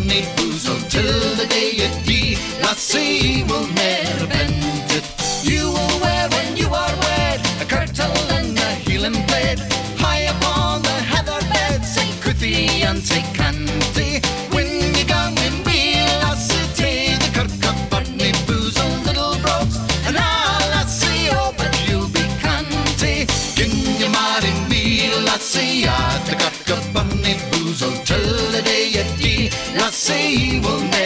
bunny boozle till the day you die. Lassie will never bend it. You will wear when you are wed a kirtle and a heeling blade. High upon the heather bed, say Cuthie and say Canty. When you gang with me, lassie, tay the kirk of bunny boozle little brogues. And lassie, oh, but you'll be canty. Can you marry me, lassie, at the kirk of bunny boozle till the day you die. Lassie will never